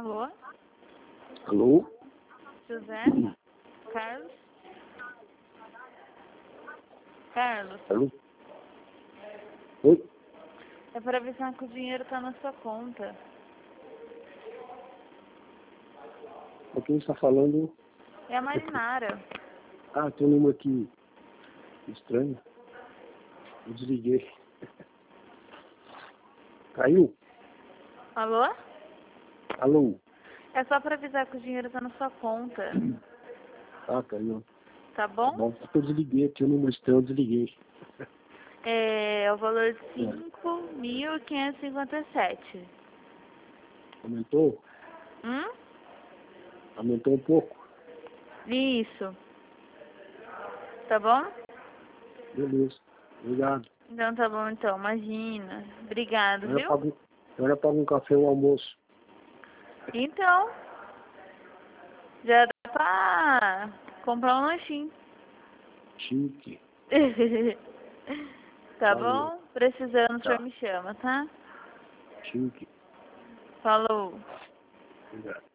Alô? Alô? José? Carlos? Carlos, Alô? Oi? é para avisar que o dinheiro tá na sua conta. Com quem está falando? É a Marinara. Ah, tem um número aqui estranho. Eu desliguei. Caiu? Alô? Alô? É só para avisar que o dinheiro tá na sua conta. Ah, caiu. Tá Tá bom? bom. Eu desliguei aqui o número estranho, eu desliguei. É o valor de 5.557. Aumentou? Hum? Aumentou um pouco? Isso. Tá bom? Beleza. Obrigado. Então tá bom então, imagina. Obrigado, Agora viu? pago um café ou um almoço. Então, já dá pra comprar um lanchinho. Chique. Tá Valeu. bom? Precisando, o senhor Tá. me chama, tá? Chique. Falou. Obrigado.